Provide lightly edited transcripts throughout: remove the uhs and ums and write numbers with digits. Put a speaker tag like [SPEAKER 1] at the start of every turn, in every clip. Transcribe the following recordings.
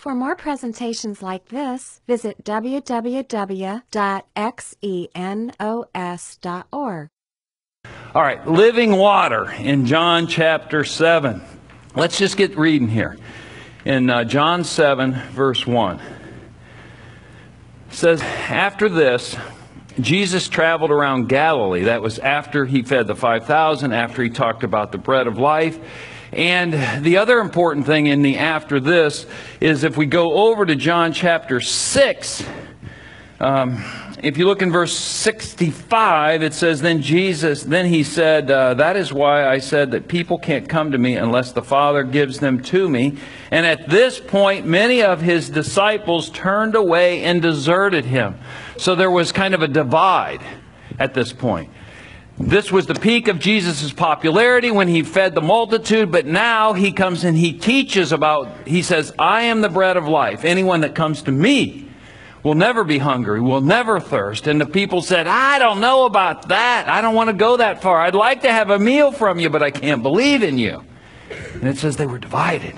[SPEAKER 1] For more presentations like this, visit www.xenos.org.
[SPEAKER 2] All right, living water in John chapter 7. Let's just get reading here. In John 7, verse 1. It says, after this, Jesus traveled around Galilee. That was after he fed the 5,000, after he talked about the bread of life. And the other important thing in the after this is if we go over to John chapter 6, if you look in verse 65, it says, then he said, that is why I said that people can't come to me unless the Father gives them to me. And at this point, many of his disciples turned away and deserted him. So there was kind of a divide at this point. This was the peak of Jesus' popularity when he fed the multitude, but now he comes and he teaches about, he says, I am the bread of life. Anyone that comes to me will never be hungry, will never thirst. And the people said, I don't know about that. I don't want to go that far. I'd like to have a meal from you, but I can't believe in you. And it says they were divided.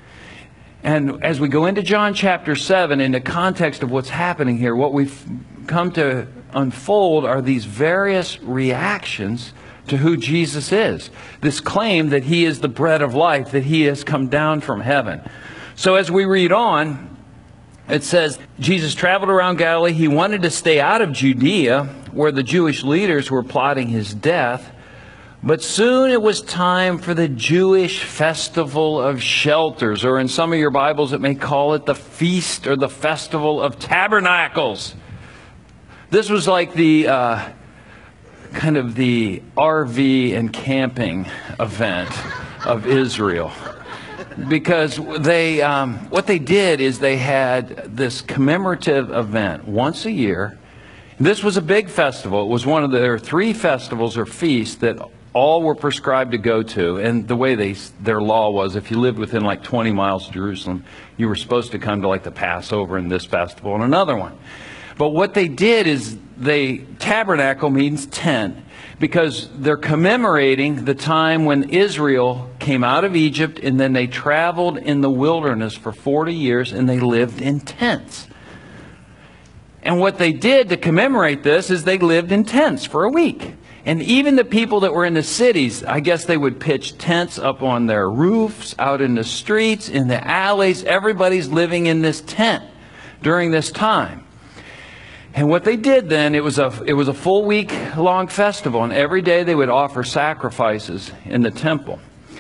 [SPEAKER 2] And as we go into John chapter 7, in the context of what's happening here, what we've come to unfold are these various reactions to who Jesus is. This claim that he is the bread of life, that he has come down from heaven. So as we read on, it says, Jesus traveled around Galilee. He wanted to stay out of Judea, where the Jewish leaders were plotting his death. But soon it was time for the Jewish festival of shelters, or in some of your Bibles it may call it the feast or the festival of tabernacles. This was like the kind of the RV and camping event of Israel. Because they, what they did is they had this commemorative event once a year. This was a big festival. It was one of their 3 festivals or feasts that all were prescribed to go to. And the way their law was, if you lived within like 20 miles of Jerusalem, you were supposed to come to like the Passover and this festival and another one. But what they did is tabernacle means tent, because they're commemorating the time when Israel came out of Egypt and then they traveled in the wilderness for 40 years and they lived in tents. And what they did to commemorate this is they lived in tents for a week. And even the people that were in the cities, I guess they would pitch tents up on their roofs, out in the streets, in the alleys. Everybody's living in this tent during this time. And what they did then, it was a full week-long festival, and every day they would offer sacrifices in the temple.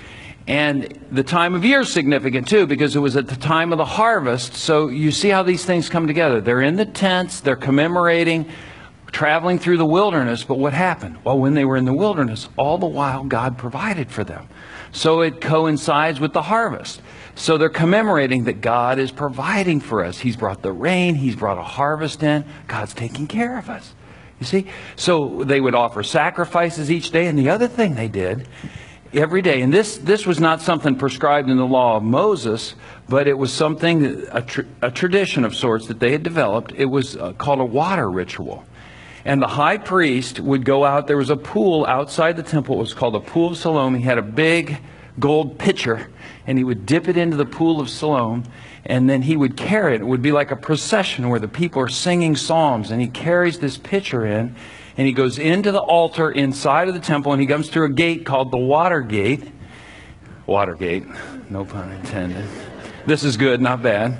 [SPEAKER 2] And the time of year is significant too, because it was at the time of the harvest. So you see how these things come together. They're in the tents, they're commemorating, traveling through the wilderness. But what happened? Well, when they were in the wilderness, all the while God provided for them. So it coincides with the harvest. So they're commemorating that God is providing for us. He's brought the rain. He's brought a harvest in. God's taking care of us. You see? So they would offer sacrifices each day. And the other thing they did every day, and this was not something prescribed in the law of Moses, but it was something, a tradition of sorts that they had developed. It was called a water ritual. And the high priest would go out. There was a pool outside the temple. It was called the Pool of Siloam. He had a big gold pitcher, and he would dip it into the Pool of Siloam, and then he would carry it. It would be like a procession where the people are singing psalms, and he carries this pitcher in, and he goes into the altar inside of the temple, and he comes through a gate called the Water Gate. Watergate, no pun intended. This is good, not bad.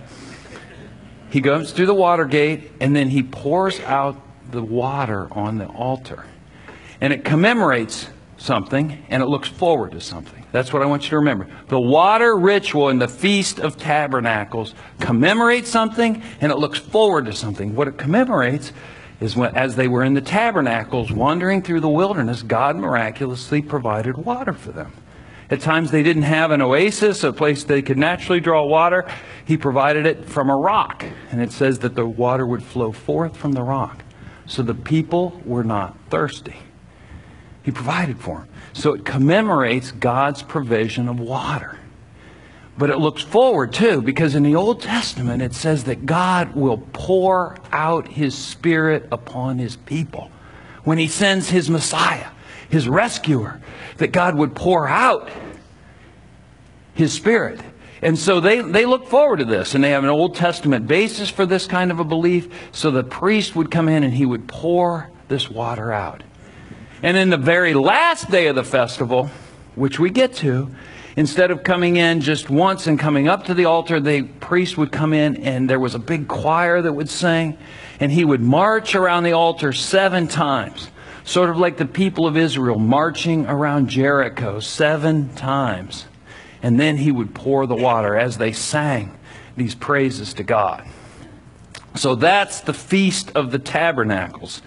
[SPEAKER 2] He goes through the Water Gate, and then he pours out the water on the altar. And it commemorates something, and it looks forward to something. That's what I want you to remember. The water ritual in the Feast of Tabernacles commemorates something, and it looks forward to something. What it commemorates is when, as they were in the tabernacles, wandering through the wilderness, God miraculously provided water for them. At times they didn't have an oasis, a place they could naturally draw water. He provided it from a rock. And it says that the water would flow forth from the rock. So the people were not thirsty. He provided for them. So it commemorates God's provision of water. But it looks forward too, because in the Old Testament it says that God will pour out His Spirit upon His people. When He sends His Messiah, His rescuer, that God would pour out His Spirit. And so they look forward to this, and they have an Old Testament basis for this kind of a belief. So the priest would come in and he would pour this water out. And in the very last day of the festival, which we get to, instead of coming in just once and coming up to the altar, the priest would come in and there was a big choir that would sing, and he would march around the altar 7 times. Sort of like the people of Israel marching around Jericho 7 times. And then he would pour the water as they sang these praises to God. So that's the Feast of the Tabernacles.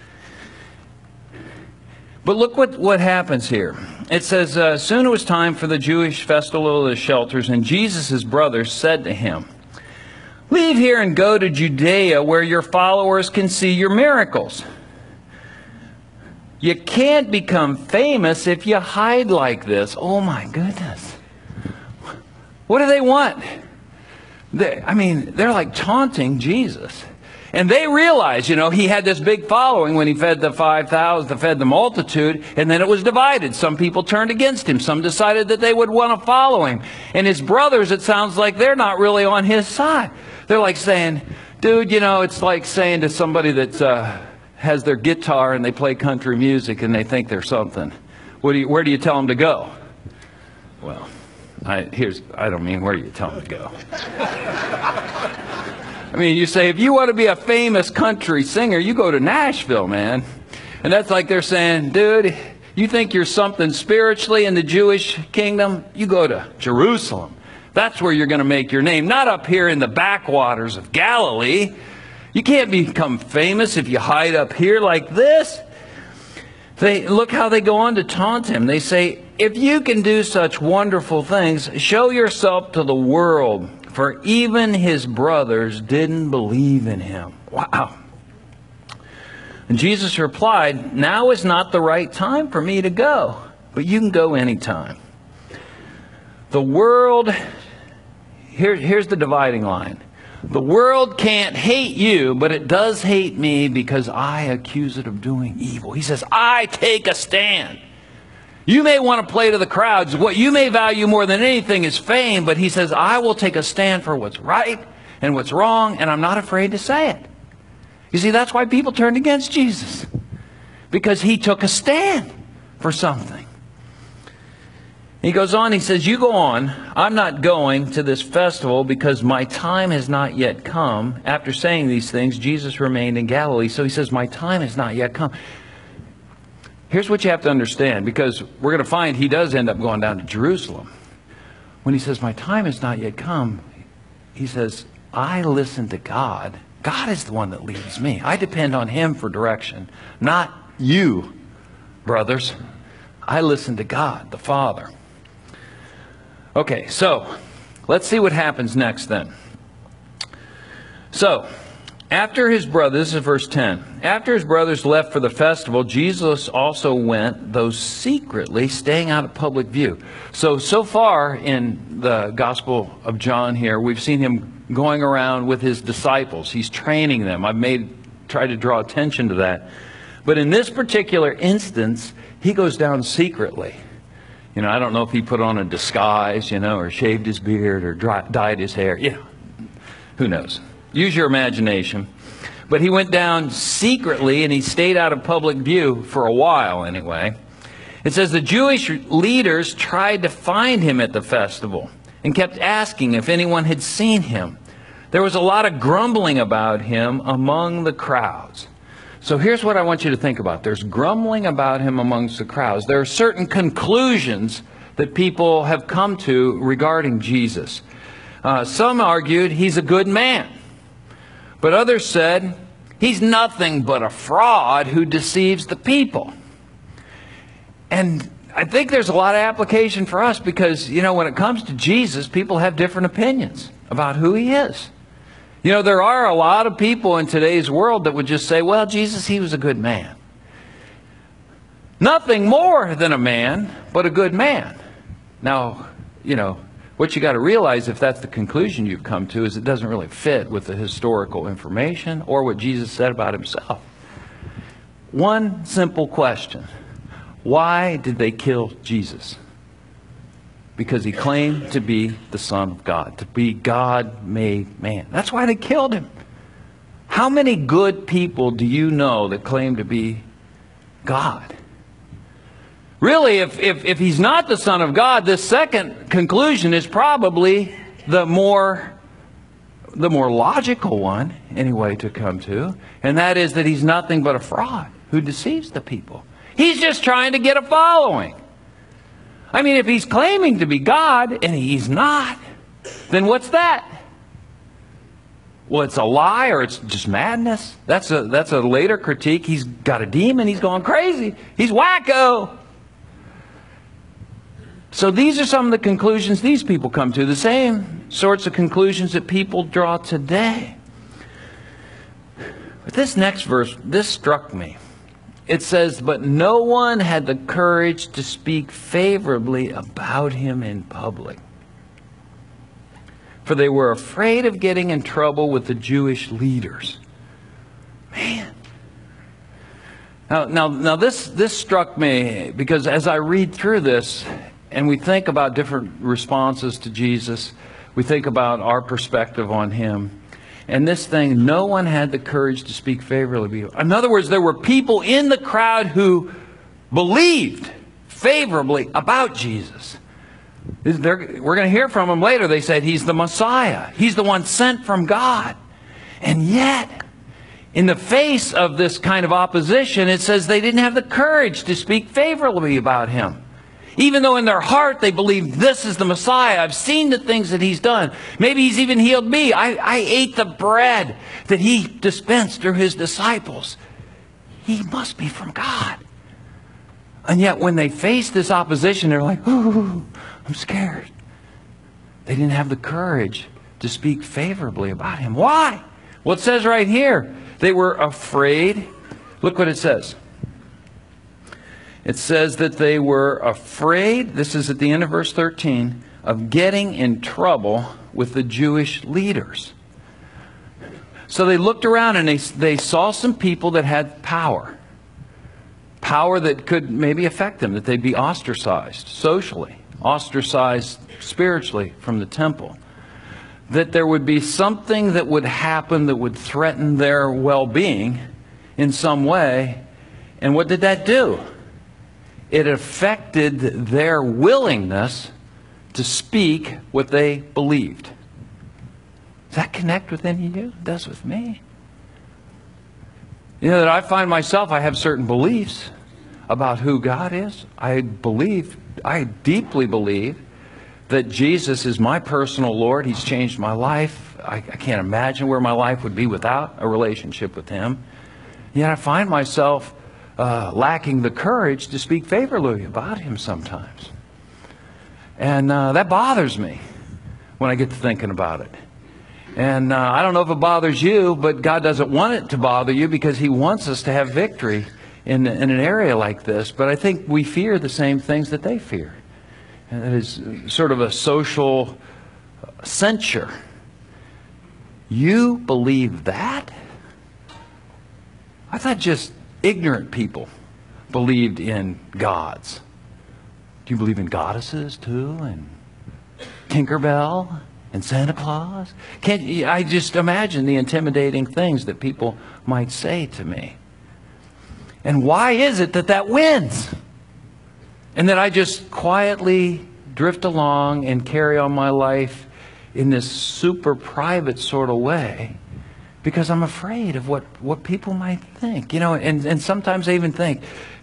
[SPEAKER 2] But look what happens here. It says, soon it was time for the Jewish festival of the shelters, and Jesus' brothers said to him, leave here and go to Judea where your followers can see your miracles. You can't become famous if you hide like this. Oh my goodness. What do they want? They're like taunting Jesus. And they realize, he had this big following when he fed the 5,000, fed the multitude, and then it was divided. Some people turned against him. Some decided that they would want to follow him. And his brothers, it sounds like they're not really on his side. They're like saying, dude, it's like saying to somebody that has their guitar and they play country music and they think they're something. Where do you tell them to go? Well, I don't mean where do you tell them to go. You say, if you want to be a famous country singer, you go to Nashville, man. And that's like they're saying, dude, you think you're something spiritually in the Jewish kingdom? You go to Jerusalem. That's where you're going to make your name, not up here in the backwaters of Galilee. You can't become famous if you hide up here like this. Look how they go on to taunt him. They say, if you can do such wonderful things, show yourself to the world. For even his brothers didn't believe in him. Wow. And Jesus replied, now is not the right time for me to go, but you can go anytime. The world, here's the dividing line. The world can't hate you, but it does hate me because I accuse it of doing evil. He says, I take a stand. You may want to play to the crowds. What you may value more than anything is fame, but he says, I will take a stand for what's right and what's wrong, and I'm not afraid to say it. You see, that's why people turned against Jesus, because he took a stand for something. He goes on, he says, you go on. I'm not going to this festival because my time has not yet come. After saying these things, Jesus remained in Galilee. So he says, my time has not yet come. Here's what you have to understand, because we're going to find he does end up going down to Jerusalem. When he says, my time has not yet come, he says, I listen to God. God is the one that leads me. I depend on him for direction, not you, brothers. I listen to God, the Father. Okay, so let's see what happens next then. So, after his brothers, this is verse 10. After his brothers left for the festival, Jesus also went, though secretly, staying out of public view. So far in the Gospel of John here, we've seen him going around with his disciples. He's training them. I've tried to draw attention to that. But in this particular instance, he goes down secretly. I don't know if he put on a disguise, or shaved his beard or dyed his hair. Who knows? Use your imagination. But he went down secretly and he stayed out of public view for a while anyway. It says the Jewish leaders tried to find him at the festival and kept asking if anyone had seen him. There was a lot of grumbling about him among the crowds. So here's what I want you to think about. There's grumbling about him amongst the crowds. There are certain conclusions that people have come to regarding Jesus. Some argued he's a good man. But others said, he's nothing but a fraud who deceives the people. And I think there's a lot of application for us because, when it comes to Jesus, people have different opinions about who he is. There are a lot of people in today's world that would just say, well, Jesus, he was a good man. Nothing more than a man, but a good man. Now, what you got to realize, if that's the conclusion you've come to, is it doesn't really fit with the historical information or what Jesus said about himself. One simple question. Why did they kill Jesus? because he claimed to be the Son of God, to be God-made man. That's why they killed him. How many good people do you know that claim to be God? Really, if he's not the Son of God, this second conclusion is probably the more logical one, anyway, to come to. And that is that he's nothing but a fraud who deceives the people. He's just trying to get a following. I mean, if he's claiming to be God and he's not, then what's that? Well, it's a lie or it's just madness. That's a later critique. He's got a demon. He's going crazy. He's wacko. So these are some of the conclusions these people come to. The same sorts of conclusions that people draw today. But this next verse, this struck me. It says, but no one had the courage to speak favorably about him in public, for they were afraid of getting in trouble with the Jewish leaders. Man. Now this struck me because as I read through this and we think about different responses to Jesus, we think about our perspective on him. And this thing, no one had the courage to speak favorably. In other words, there were people in the crowd who believed favorably about Jesus. We're going to hear from them later. They said he's the Messiah. He's the one sent from God. And yet, in the face of this kind of opposition, it says they didn't have the courage to speak favorably about him. Even though in their heart they believe this is the Messiah. I've seen the things that he's done. Maybe he's even healed me. I ate the bread that he dispensed through his disciples. He must be from God. And yet when they face this opposition, they're like, ooh, I'm scared. They didn't have the courage to speak favorably about him. Why? Well, it says right here, they were afraid. Look what it says. It says that they were afraid, this is at the end of verse 13, of getting in trouble with the Jewish leaders. So they looked around and they saw some people that had power. Power that could maybe affect them, that they'd be ostracized socially, ostracized spiritually from the temple. That there would be something that would happen that would threaten their well-being in some way. And what did that do? It affected their willingness to speak what they believed. Does that connect with any of you? It does with me. You know, that I find myself, I have certain beliefs about who God is. I deeply believe that Jesus is my personal Lord. He's changed my life. I can't imagine where my life would be without a relationship with him. Yet I find myself lacking the courage to speak favorably about him sometimes. And that bothers me when I get to thinking about it. And I don't know if it bothers you, but God doesn't want it to bother you because he wants us to have victory in an area like this. But I think we fear the same things that they fear. And it is sort of a social censure. You believe that? I thought just ignorant people believed in gods. Do you believe in goddesses too? And Tinkerbell? And Santa Claus? I just imagine the intimidating things that people might say to me. And why is it that that wins? And that I just quietly drift along and carry on my life in this super private sort of way because I'm afraid of what people might think. You know, and sometimes I even think,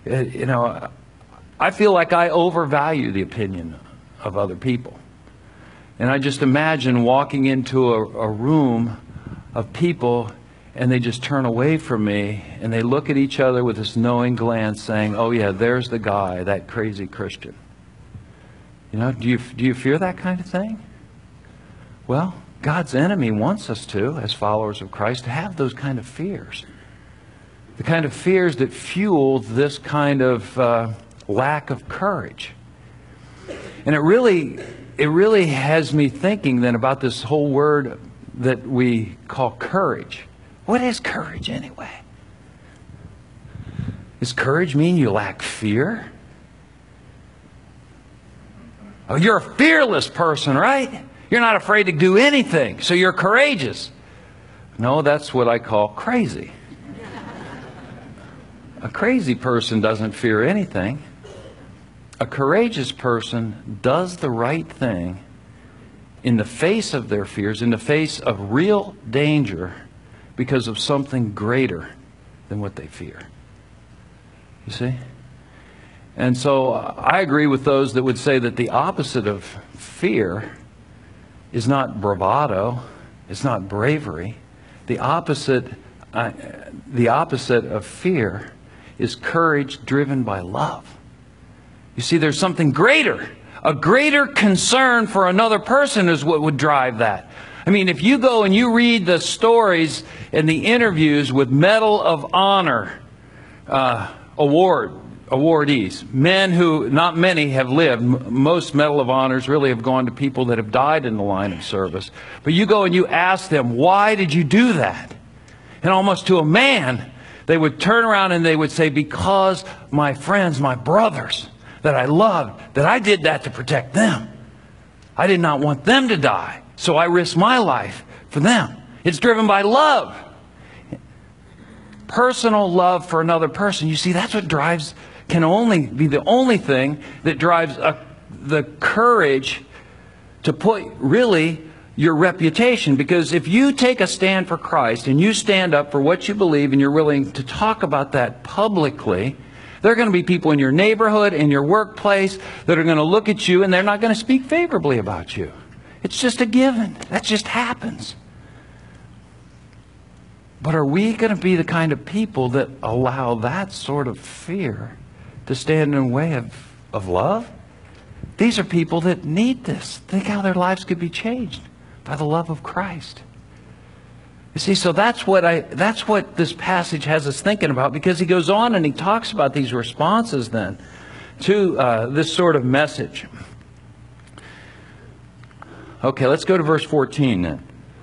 [SPEAKER 2] I feel like I overvalue the opinion of other people. And I just imagine walking into a room of people and they just turn away from me and they look at each other with this knowing glance saying, oh yeah, there's the guy, that crazy Christian. You know, do you fear that kind of thing? Well, God's enemy wants us to, as followers of Christ, to have those kind of fears. The kind of fears that fuel this kind of lack of courage. And it really has me thinking then about this whole word that we call courage. What is courage anyway? Does courage mean you lack fear? Oh, you're a fearless person, right? You're not afraid to do anything, so you're courageous. No, that's what I call crazy. A crazy person doesn't fear anything. A courageous person does the right thing in the face of their fears, in the face of real danger, because of something greater than what they fear. You see? And so I agree with those that would say that the opposite of fear is not bravado, it's not bravery. The opposite of fear is courage driven by love. You see, there's something greater. A greater concern for another person is what would drive that. I mean, if you go and you read the stories and the interviews with Medal of Honor awardees, men who, not many have lived. Most Medal of Honors really have gone to people that have died in the line of service. But you go and you ask them, why did you do that? And almost to a man, they would turn around and they would say, because my friends, my brothers that I loved, that I did that to protect them. I did not want them to die, so I risked my life for them. It's driven by love. Personal love for another person. You see, that's what can only be the only thing that drives the courage to put really your reputation. Because if you take a stand for Christ and you stand up for what you believe and you're willing to talk about that publicly, there are going to be people in your neighborhood, in your workplace, that are going to look at you and they're not going to speak favorably about you. It's just a given. That just happens. But are we going to be the kind of people that allow that sort of fear to stand in the way of love? These are people that need this. Think how their lives could be changed by the love of Christ. You see, so that's what this passage has us thinking about, because he goes on and he talks about these responses then to this sort of message. Okay, let's go to verse 14 then.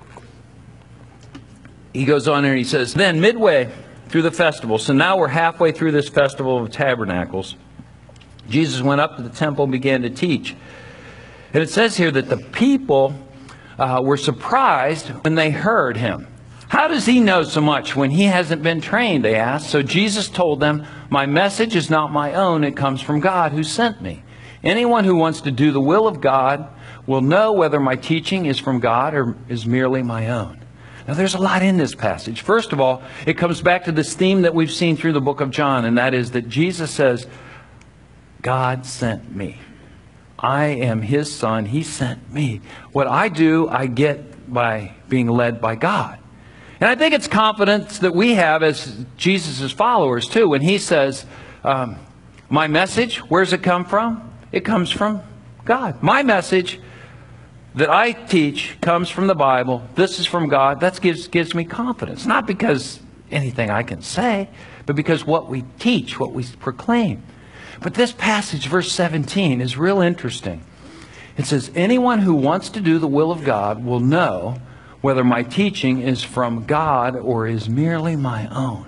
[SPEAKER 2] He goes on and he says, then midway through the festival, so now we're halfway through this festival of tabernacles, Jesus went up to the temple and began to teach. And it says here that the people were surprised when they heard him. How does he know so much when he hasn't been trained, they asked. So Jesus told them, my message is not my own, it comes from God who sent me. Anyone who wants to do the will of God will know whether my teaching is from God or is merely my own. Now, there's a lot in this passage. First of all, it comes back to this theme that we've seen through the book of John, and that is that Jesus says, God sent me. I am his son. He sent me. What I do, I get by being led by God. And I think it's confidence that we have as Jesus' followers, too. When he says, my message, where does it come from? It comes from God. My message that I teach comes from the Bible. This is from God. That gives me confidence. Not because anything I can say, but because what we teach, what we proclaim. But this passage, verse 17, is real interesting. It says, anyone who wants to do the will of God will know whether my teaching is from God or is merely my own.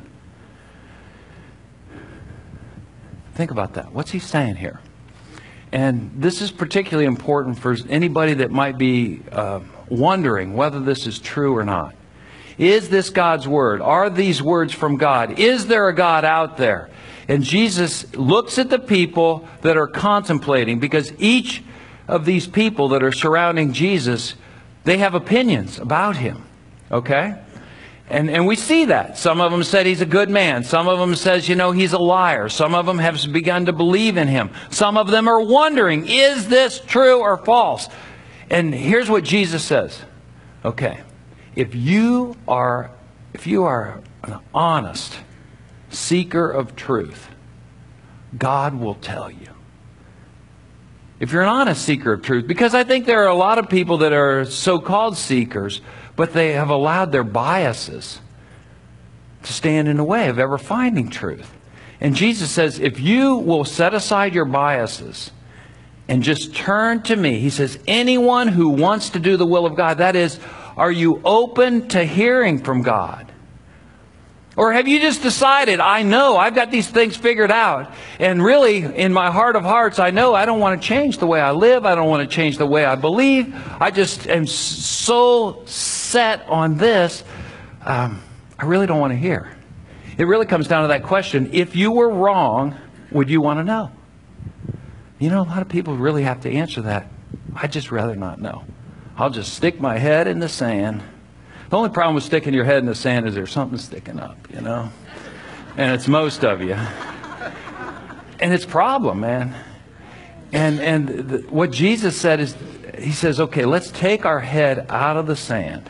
[SPEAKER 2] Think about that. What's he saying here? And this is particularly important for anybody that might be wondering whether this is true or not. Is this God's word? Are these words from God? Is there a God out there? And Jesus looks at the people that are contemplating, because each of these people that are surrounding Jesus, they have opinions about him. Okay? And we see that. Some of them said he's a good man. Some of them says, he's a liar. Some of them have begun to believe in him. Some of them are wondering, is this true or false? And here's what Jesus says. Okay, if you are an honest seeker of truth, God will tell you. If you're an honest seeker of truth, because I think there are a lot of people that are so-called seekers, but they have allowed their biases to stand in the way of ever finding truth. And Jesus says, if you will set aside your biases and just turn to me, he says, anyone who wants to do the will of God, that is, are you open to hearing from God? Or have you just decided, I know, I've got these things figured out, and really, in my heart of hearts, I know I don't want to change the way I live, I don't want to change the way I believe, I just am so set on this, I really don't want to hear. It really comes down to that question, if you were wrong, would you want to know? You know, a lot of people really have to answer that. I'd just rather not know. I'll just stick my head in the sand. The only problem with sticking your head in the sand is there's something sticking up, you know. And it's most of you. And it's a problem, man. And what Jesus said is, he says, okay, let's take our head out of the sand.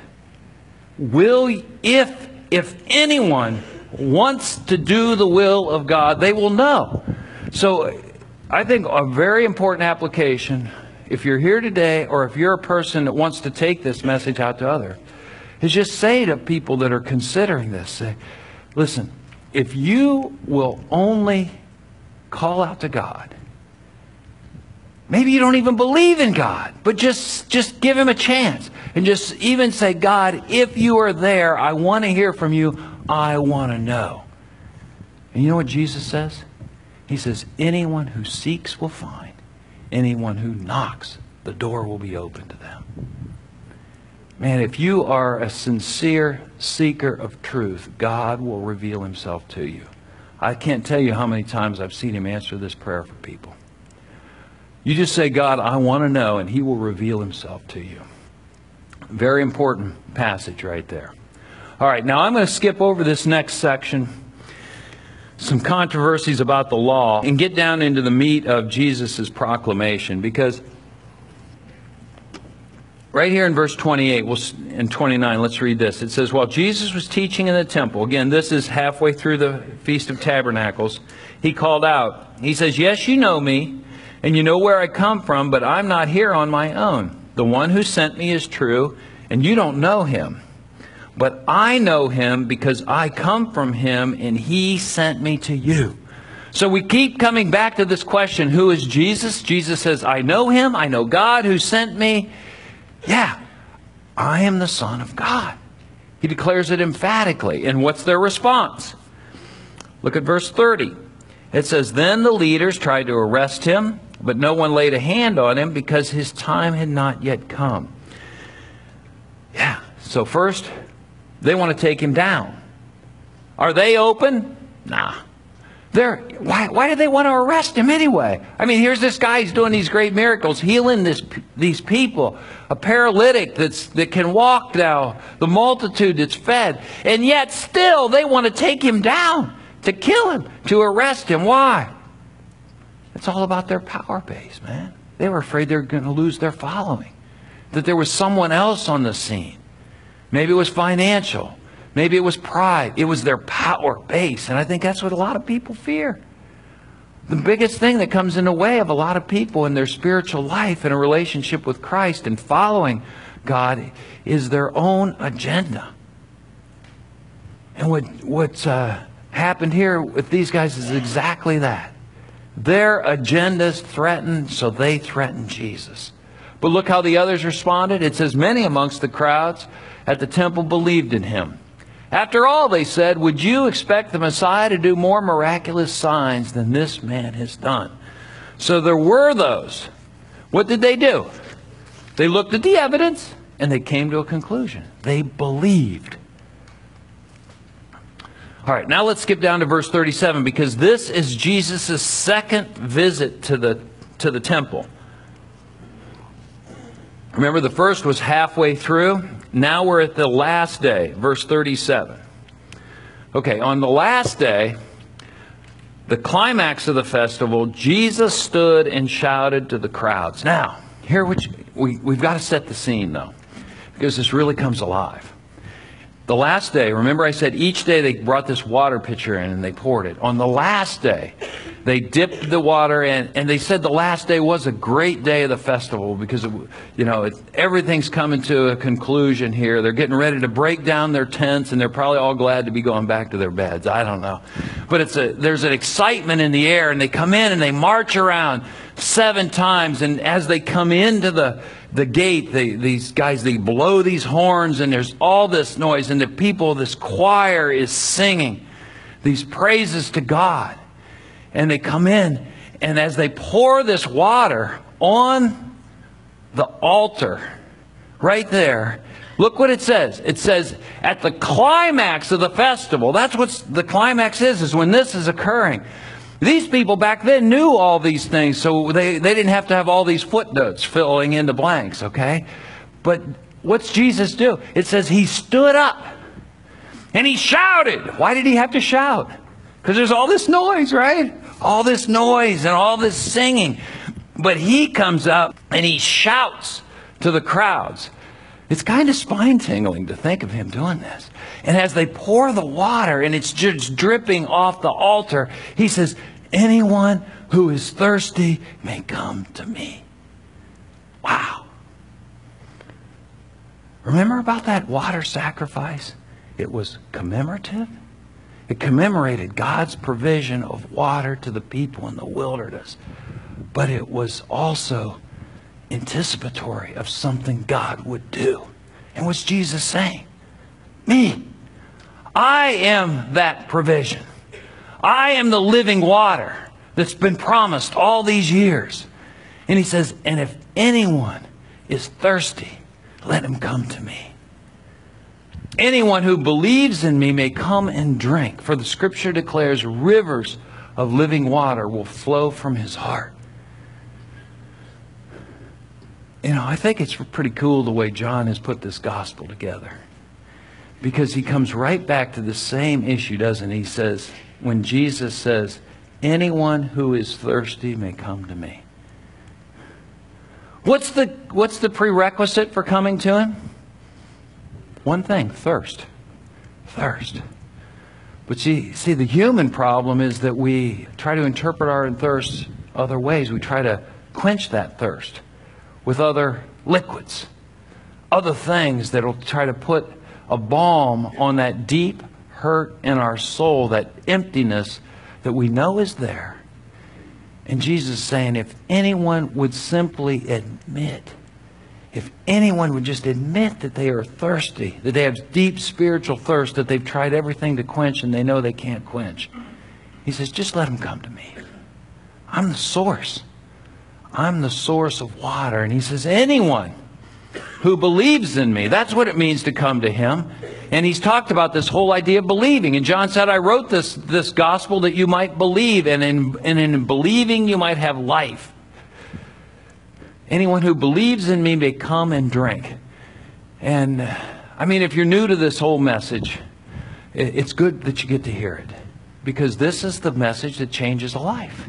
[SPEAKER 2] If anyone wants to do the will of God, they will know. So I think a very important application, if you're here today, or if you're a person that wants to take this message out to others, is just say to people that are considering this, say, listen, if you will only call out to God, maybe you don't even believe in God, but just give Him a chance. And just even say, God, if you are there, I want to hear from you. I want to know. And you know what Jesus says? He says, anyone who seeks will find. Anyone who knocks, the door will be open to them. Man, if you are a sincere seeker of truth, God will reveal Himself to you. I can't tell you how many times I've seen Him answer this prayer for people. You just say, God, I want to know, and He will reveal Himself to you. Very important passage right there. All right, now I'm going to skip over this next section, some controversies about the law, and get down into the meat of Jesus' proclamation, because right here in verse 28 and 29, let's read this. It says, while Jesus was teaching in the temple, again, this is halfway through the Feast of Tabernacles, He called out. He says, yes, you know me, and you know where I come from, but I'm not here on my own. The one who sent me is true, and you don't know Him. But I know Him because I come from Him, and He sent me to you. So we keep coming back to this question, who is Jesus? Jesus says, I know Him, I know God who sent me. Yeah, I am the Son of God. He declares it emphatically. And what's their response? Look at verse 30. It says, then the leaders tried to arrest Him, but no one laid a hand on Him because His time had not yet come. Yeah, so first, they want to take Him down. Are they open? Nah. Why do they want to arrest Him anyway? I mean, here's this guy, he's doing these great miracles, healing these people. A paralytic that can walk now, the multitude that's fed. And yet still they want to take Him down, to kill Him, to arrest Him. Why? It's all about their power base, man. They were afraid they were going to lose their following. That there was someone else on the scene. Maybe it was financial. Maybe it was pride. It was their power base. And I think that's what a lot of people fear. The biggest thing that comes in the way of a lot of people in their spiritual life and a relationship with Christ and following God is their own agenda. And what's happened here with these guys is exactly that. Their agendas threatened, so they threatened Jesus. But look how the others responded. It says, many amongst the crowds at the temple believed in Him. After all, they said, would you expect the Messiah to do more miraculous signs than this man has done? So there were those. What did they do? They looked at the evidence and they came to a conclusion. They believed. All right, now let's skip down to verse 37 because this is Jesus' second visit to the temple. Remember, the first was halfway through. Now we're at the last day, verse 37. Okay, on the last day, the climax of the festival, Jesus stood and shouted to the crowds. Now, here we've got to set the scene, though, because this really comes alive. The last day, remember I said each day they brought this water pitcher in and they poured it. On the last day, they dipped the water in, and they said the last day was a great day of the festival because, everything's coming to a conclusion here. They're getting ready to break down their tents, and they're probably all glad to be going back to their beds. I don't know. But there's an excitement in the air, and they come in and they march around 7 times, and as they come into the the gate, these guys, they blow these horns, and there's all this noise, and the people, this choir is singing these praises to God. And they come in, and as they pour this water on the altar, right there, look what it says. It says, at the climax of the festival, that's what the climax is when this is occurring. These people back then knew all these things, so they didn't have to have all these footnotes filling in the blanks, okay? But what's Jesus do? It says he stood up and he shouted. Why did he have to shout? Because there's all this noise, right? All this noise and all this singing. But he comes up and he shouts to the crowds. It's kind of spine-tingling to think of him doing this. And as they pour the water and it's just dripping off the altar, he says, anyone who is thirsty may come to me. Wow. Remember about that water sacrifice? It was commemorative. It commemorated God's provision of water to the people in the wilderness. But it was also anticipatory of something God would do. And what's Jesus saying? Me. I am that provision. I am the living water that's been promised all these years. And he says, and if anyone is thirsty, let him come to me. Anyone who believes in me may come and drink, for the scripture declares rivers of living water will flow from his heart. You know, I think it's pretty cool the way John has put this gospel together. Because he comes right back to the same issue, doesn't he? He says, when Jesus says, anyone who is thirsty may come to me. What's the prerequisite for coming to him? One thing, thirst. Thirst. But see, the human problem is that we try to interpret our thirst other ways. We try to quench that thirst with other liquids, other things that will try to put a balm on that deep hurt in our soul, that emptiness that we know is there. And Jesus is saying, if anyone would simply admit, if anyone would just admit that they are thirsty, that they have deep spiritual thirst, that they've tried everything to quench and they know they can't quench, he says, just let them come to me. I'm the source. I'm the source of water. And he says, anyone who believes in me, that's what it means to come to him. And he's talked about this whole idea of believing. And John said, I wrote this gospel that you might believe, and in believing you might have life. Anyone who believes in me may come and drink. And I mean, if you're new to this whole message, it's good that you get to hear it, because this is the message that changes a life.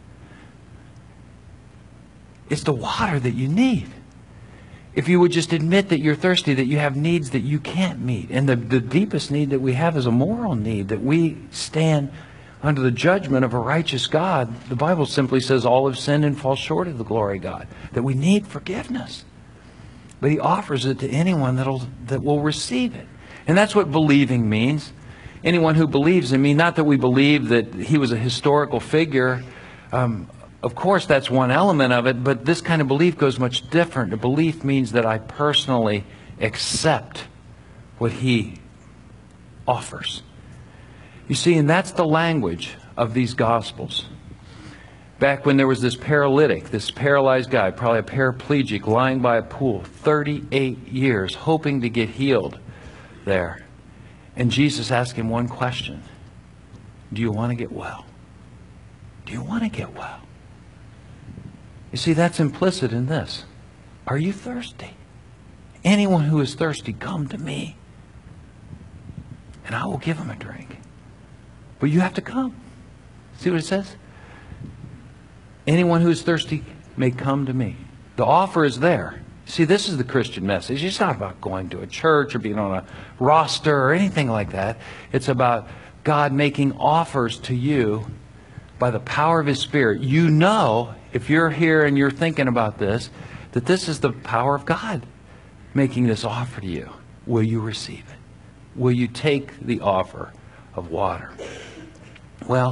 [SPEAKER 2] It's the water that you need. If you would just admit that you're thirsty, that you have needs that you can't meet. And the deepest need that we have is a moral need, that we stand under the judgment of a righteous God. The Bible simply says all have sinned and fall short of the glory of God, that we need forgiveness. But he offers it to anyone that will receive it. And that's what believing means. Anyone who believes in me, not that we believe that he was a historical figure. Of course, that's one element of it, but this kind of belief goes much different. A belief means that I personally accept what he offers. You see, and that's the language of these Gospels. Back when there was this paralytic, this paralyzed guy, probably a paraplegic, lying by a pool, 38 years, hoping to get healed there. And Jesus asked him one question. Do you want to get well? Do you want to get well? You see, that's implicit in this. Are you thirsty? Anyone who is thirsty, come to me, and I will give him a drink. But you have to come. See what it says? Anyone who is thirsty may come to me. The offer is there. See, this is the Christian message. It's not about going to a church or being on a roster or anything like that. It's about God making offers to you by the power of his Spirit. You know, if you're here and you're thinking about this, that this is the power of God making this offer to you. Will you receive it? Will you take the offer of water? Well,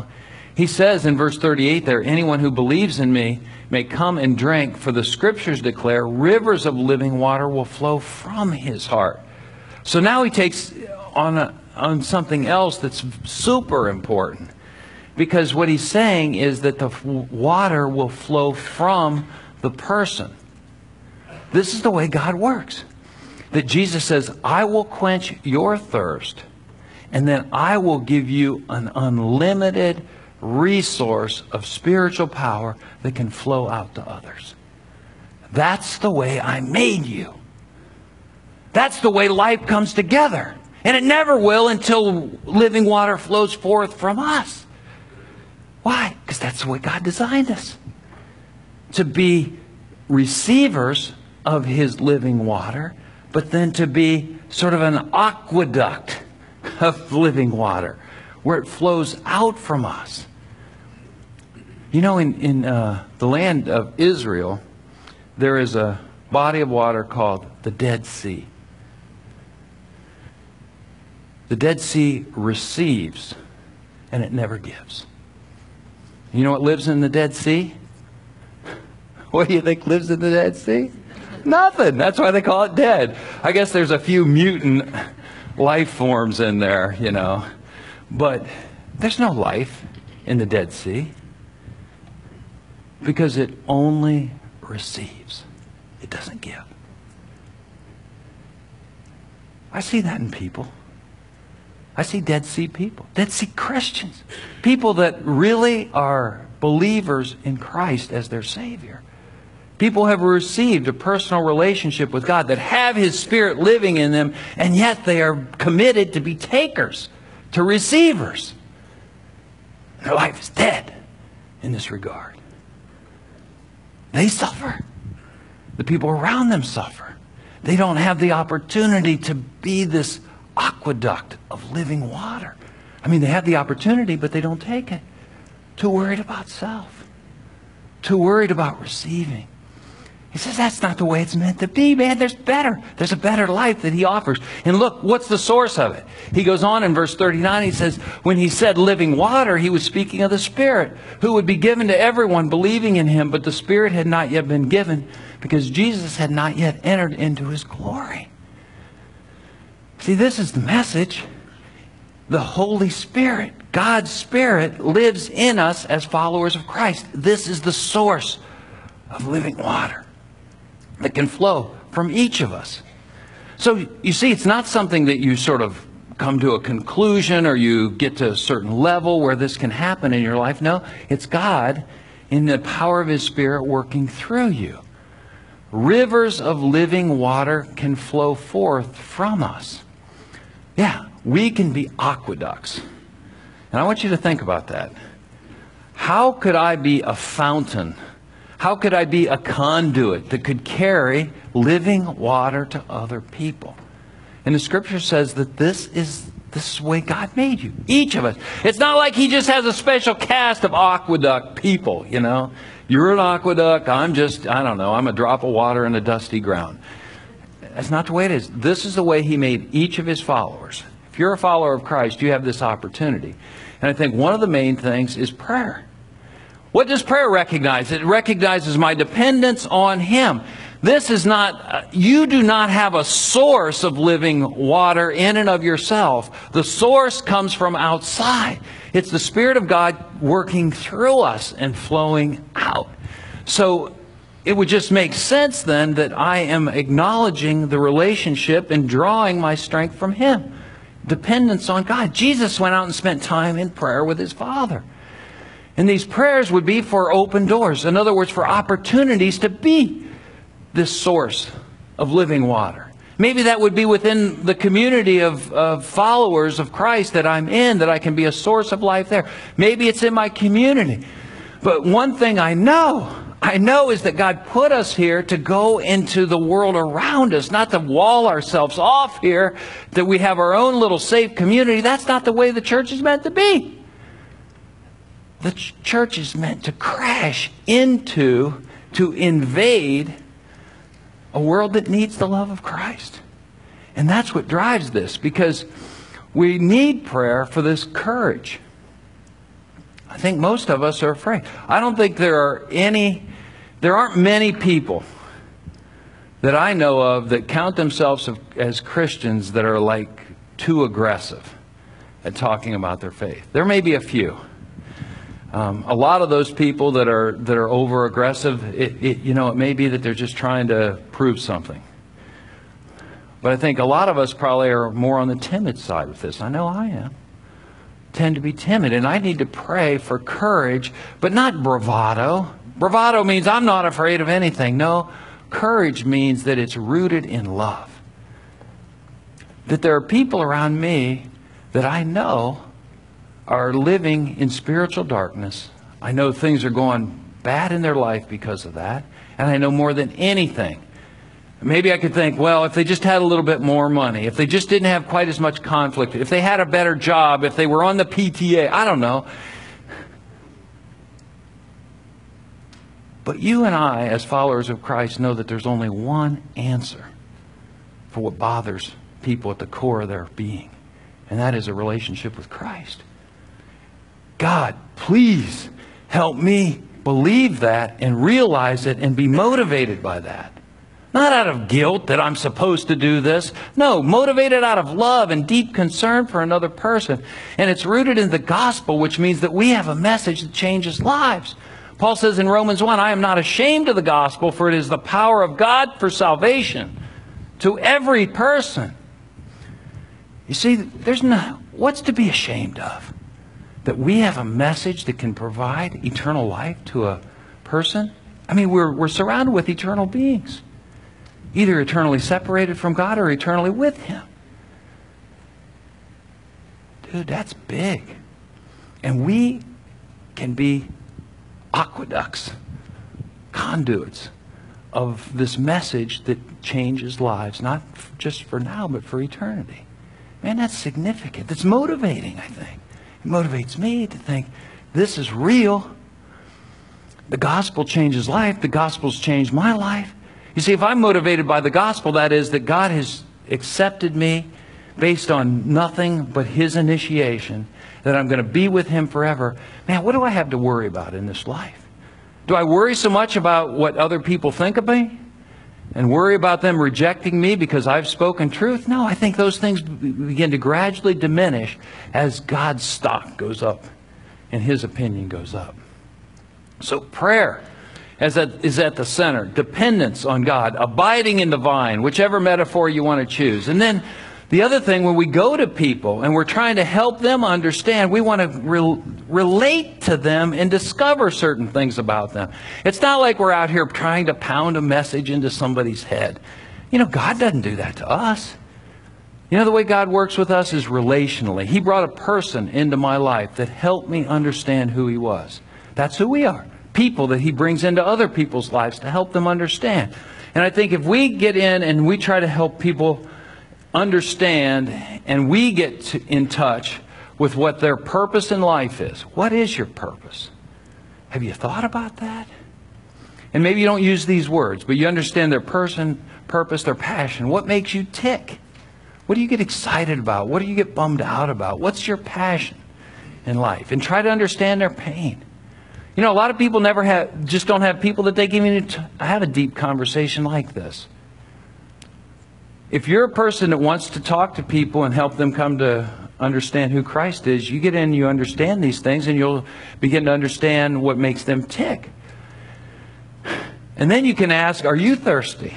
[SPEAKER 2] He says in verse 38 there, anyone who believes in me may come and drink, for the scriptures declare rivers of living water will flow from his heart. So now he takes on something else that's super important. Because what he's saying is that the water will flow from the person. This is the way God works. That Jesus says, I will quench your thirst, and then I will give you an unlimited resource of spiritual power that can flow out to others. That's the way I made you. That's the way life comes together. And it never will until living water flows forth from us. Why? Because that's the way God designed us. To be receivers of His living water, but then to be sort of an aqueduct of living water, where it flows out from us. You know, in the land of Israel, there is a body of water called the Dead Sea. The Dead Sea receives, and it never gives. You know what lives in the Dead Sea? What do you think lives in the Dead Sea? Nothing. That's why they call it dead. I guess there's a few mutant life forms in there, you know. But there's no life in the Dead Sea. Because it only receives. It doesn't give. I see that in people. I see Dead Sea people. Dead Sea Christians. People that really are believers in Christ as their Savior. People have received a personal relationship with God, that have His Spirit living in them, and yet they are committed to be takers, to receivers. Their life is dead in this regard. They suffer. The people around them suffer. They don't have the opportunity to be this aqueduct of living water. I mean, they have the opportunity, but they don't take it. Too worried about self. Too worried about receiving. He says that's not the way it's meant to be, man. There's better. There's a better life that He offers. And look, what's the source of it? He goes on in verse 39, he says, when He said living water, He was speaking of the Spirit, who would be given to everyone believing in Him, but the Spirit had not yet been given, because Jesus had not yet entered into His glory. See, this is the message. The Holy Spirit, God's Spirit, lives in us as followers of Christ. This is the source of living water that can flow from each of us. So you see, it's not something that you sort of come to a conclusion or you get to a certain level where this can happen in your life. No, it's God in the power of His Spirit working through you. Rivers of living water can flow forth from us. Yeah, we can be aqueducts. And I want you to think about that. How could I be a fountain? How could I be a conduit that could carry living water to other people? And the Scripture says that this is the way God made you. Each of us. It's not like He just has a special cast of aqueduct people, you know. You're an aqueduct. I'm just, I don't know, I'm a drop of water in the dusty ground. That's not the way it is. This is the way He made each of His followers. If you're a follower of Christ, you have this opportunity. And I think one of the main things is prayer. What does prayer recognize? It recognizes my dependence on Him. This is not, you do not have a source of living water in and of yourself. The source comes from outside. It's the Spirit of God working through us and flowing out. So it would just make sense then that I am acknowledging the relationship and drawing my strength from Him. Dependence on God. Jesus went out and spent time in prayer with His Father. And these prayers would be for open doors. In other words, for opportunities to be this source of living water. Maybe that would be within the community of followers of Christ that I'm in, that I can be a source of life there. Maybe it's in my community. But one thing I know is that God put us here to go into the world around us, not to wall ourselves off here, that we have our own little safe community. That's not the way the church is meant to be. The church is meant to crash into, to invade a world that needs the love of Christ. And that's what drives this, because we need prayer for this courage. I think most of us are afraid. I don't think there aren't many people that I know of that count themselves as Christians that are like too aggressive at talking about their faith. There may be a few. A lot of those people that are over aggressive, it may be that they're just trying to prove something. But I think a lot of us probably are more on the timid side with this. I know I am. Tend to be timid, and I need to pray for courage, but not bravado. Bravado means I'm not afraid of anything. No, courage means that it's rooted in love. That there are people around me that I know are living in spiritual darkness. I know things are going bad in their life because of that. And I know more than anything, maybe I could think, well, if they just had a little bit more money, if they just didn't have quite as much conflict, if they had a better job, if they were on the PTA, I don't know. But you and I, as followers of Christ, know that there's only one answer for what bothers people at the core of their being. And that is a relationship with Christ. God, please help me believe that and realize it and be motivated by that. Not out of guilt that I'm supposed to do this. No, motivated out of love and deep concern for another person. And it's rooted in the gospel, which means that we have a message that changes lives. Paul says in Romans 1, I am not ashamed of the gospel, for it is the power of God for salvation to every person. You see, what's to be ashamed of? That we have a message that can provide eternal life to a person? I mean, we're surrounded with eternal beings. Either eternally separated from God or eternally with Him. Dude, that's big. And we can be aqueducts, conduits of this message that changes lives, not just for now, but for eternity. Man, that's significant. That's motivating, I think. It motivates me to think, this is real. The gospel changes life. The gospel's changed my life. You see, if I'm motivated by the gospel, that is that God has accepted me based on nothing but His initiation, that I'm going to be with Him forever. Man, what do I have to worry about in this life? Do I worry so much about what other people think of me? And worry about them rejecting me because I've spoken truth? No, I think those things begin to gradually diminish as God's stock goes up and His opinion goes up. So prayer is at the center. Dependence on God. Abiding in the vine. Whichever metaphor you want to choose. And then the other thing, when we go to people and we're trying to help them understand, we want to relate to them and discover certain things about them. It's not like we're out here trying to pound a message into somebody's head. You know, God doesn't do that to us. You know, the way God works with us is relationally. He brought a person into my life that helped me understand who He was. That's who we are. People that He brings into other people's lives to help them understand. And I think if we get in and we try to help people understand and we get in touch with what their purpose in life is. What is your purpose? Have you thought about that? And maybe you don't use these words, but you understand their purpose, their passion. What makes you tick? What do you get excited about? What do you get bummed out about? What's your passion in life? And try to understand their pain. You know, a lot of people just don't have people that they can even have a deep conversation like this. If you're a person that wants to talk to people and help them come to understand who Christ is, you get in, you understand these things, and you'll begin to understand what makes them tick. And then you can ask, are you thirsty?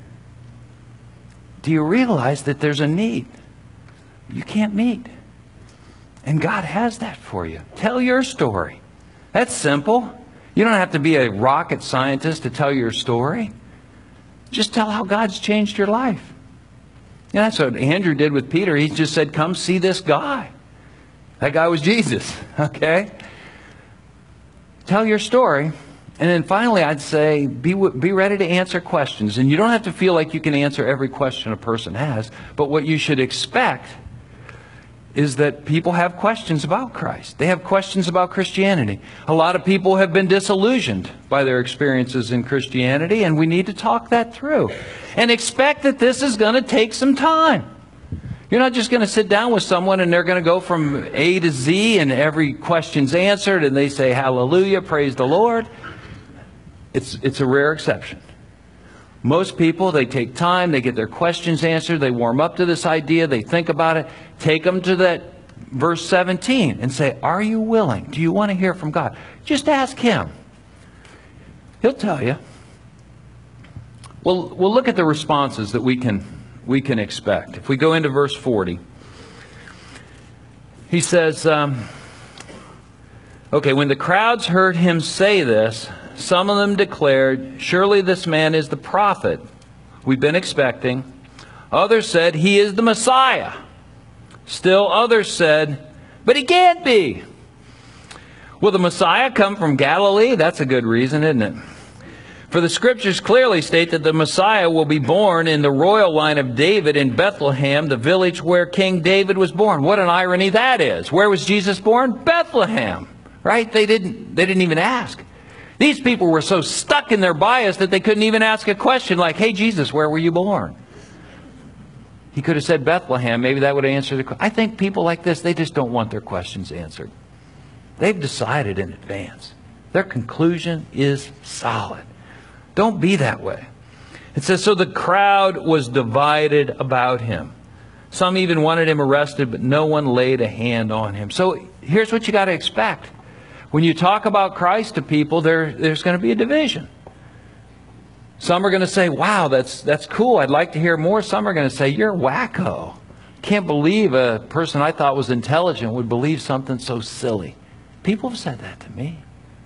[SPEAKER 2] Do you realize that there's a need you can't meet? And God has that for you. Tell your story. That's simple. You don't have to be a rocket scientist to tell your story. Just tell how God's changed your life. Yeah, that's what Andrew did with Peter. He just said, come see this guy. That guy was Jesus. Okay? Tell your story. And then finally, I'd say, be ready to answer questions. And you don't have to feel like you can answer every question a person has. But what you should expect is that people have questions about Christ. They have questions about Christianity. A lot of people have been disillusioned by their experiences in Christianity, and we need to talk that through. And expect that this is going to take some time. You're not just going to sit down with someone and they're going to go from A to Z and every question's answered and they say, hallelujah, praise the Lord. It's a rare exception. Most people, they take time, they get their questions answered, they warm up to this idea, they think about it, take them to that verse 17 and say, are you willing? Do you want to hear from God? Just ask Him. He'll tell you. We'll look at the responses that we can expect. If we go into verse 40, he says, okay, when the crowds heard him say this, some of them declared, surely this man is the prophet we've been expecting. Others said, he is the Messiah. Still others said, but he can't be. Will the Messiah come from Galilee? That's a good reason, isn't it? For the Scriptures clearly state that the Messiah will be born in the royal line of David in Bethlehem, the village where King David was born. What an irony that is. Where was Jesus born? Bethlehem. Right? They didn't even ask. These people were so stuck in their bias that they couldn't even ask a question like, hey, Jesus, where were you born? He could have said Bethlehem. Maybe that would have answered the question. I think people like this, they just don't want their questions answered. They've decided in advance. Their conclusion is solid. Don't be that way. It says, so the crowd was divided about him. Some even wanted him arrested, but no one laid a hand on him. So here's what you got to expect. When you talk about Christ to people, there's going to be a division. Some are going to say, wow, that's cool. I'd like to hear more. Some are going to say, you're wacko. Can't believe a person I thought was intelligent would believe something so silly. People have said that to me.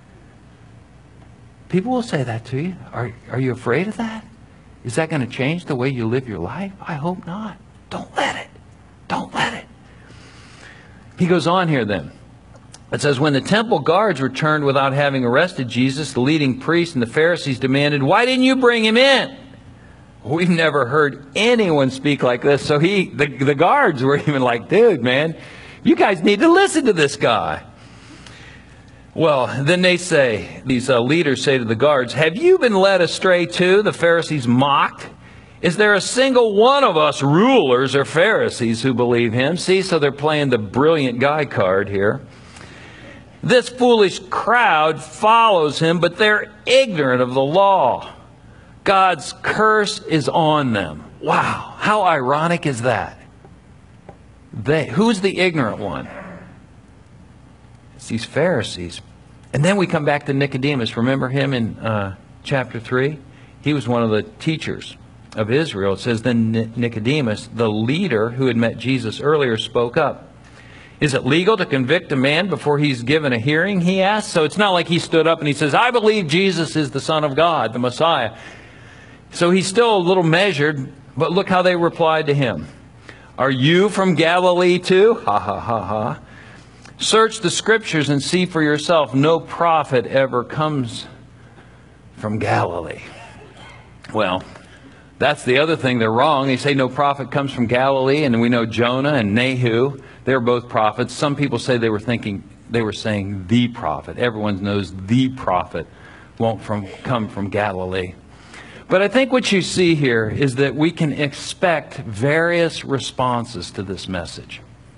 [SPEAKER 2] People will say that to you. Are you afraid of that? Is that going to change the way you live your life? I hope not. Don't let it. Don't let it. He goes on here then. It says, when the temple guards returned without having arrested Jesus, the leading priests and the Pharisees demanded, why didn't you bring him in? We've never heard anyone speak like this. So the guards were even like, dude, man, you guys need to listen to this guy. Well, then they say, these leaders say to the guards, have you been led astray too? The Pharisees mocked. Is there a single one of us rulers or Pharisees who believe him? See, so they're playing the brilliant guy card here. This foolish crowd follows him, but they're ignorant of the law. God's curse is on them. Wow, how ironic is that? Who's the ignorant one? It's these Pharisees. And then we come back to Nicodemus. Remember him in chapter 3? He was one of the teachers of Israel. It says, then Nicodemus, the leader who had met Jesus earlier, spoke up. Is it legal to convict a man before he's given a hearing? He asked. So it's not like he stood up and he says, I believe Jesus is the Son of God, the Messiah. So he's still a little measured, but look how they replied to him. Are you from Galilee too? Ha ha ha ha. Search the Scriptures and see for yourself. No prophet ever comes from Galilee. Well, that's the other thing they're wrong. They say no prophet comes from Galilee, and we know Jonah and Nahu. They're both prophets. Some people say they were saying the prophet. Everyone knows the prophet won't come from Galilee. But I think what you see here is that we can expect various responses to this message.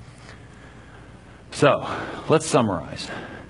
[SPEAKER 2] So, let's summarize.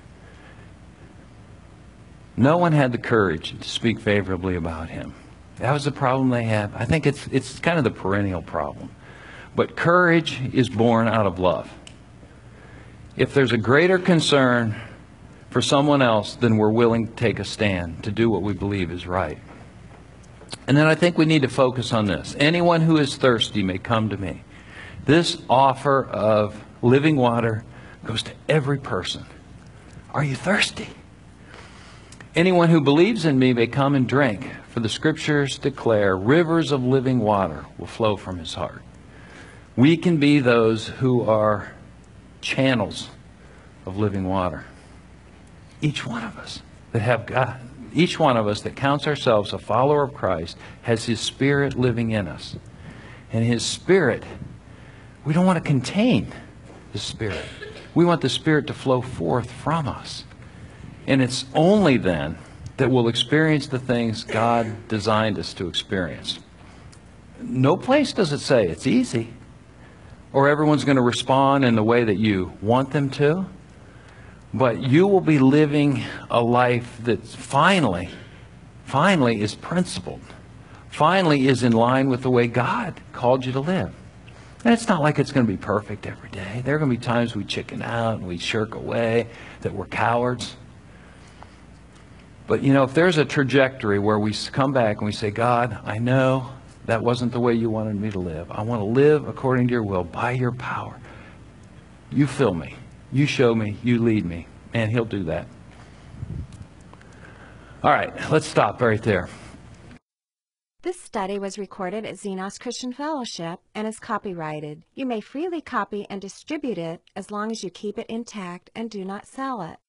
[SPEAKER 2] No one had the courage to speak favorably about him. That was the problem they have. I think it's kind of the perennial problem. But courage is born out of love. If there's a greater concern for someone else, then we're willing to take a stand to do what we believe is right. And then I think we need to focus on this. Anyone who is thirsty may come to me. This offer of living water goes to every person. Are you thirsty? Anyone who believes in me may come and drink, for the Scriptures declare rivers of living water will flow from his heart. We can be those who are channels of living water. Each one of us that have God, each one of us that counts ourselves a follower of Christ has His Spirit living in us. And His Spirit, we don't want to contain the Spirit. We want the Spirit to flow forth from us. And it's only then that we'll experience the things God designed us to experience. No place does it say it's easy or everyone's going to respond in the way that you want them to. But you will be living a life that finally is principled, finally is in line with the way God called you to live. And it's not like it's going to be perfect every day. There are going to be times we chicken out and we shirk away, that we're cowards. But, if there's a trajectory where we come back and we say, God, I know that wasn't the way you wanted me to live. I want to live according to your will, by your power. You fill me. You show me. You lead me. And he'll do that. All right, let's stop right there.
[SPEAKER 1] This study was recorded at Xenos Christian Fellowship and is copyrighted. You may freely copy and distribute it as long as you keep it intact and do not sell it.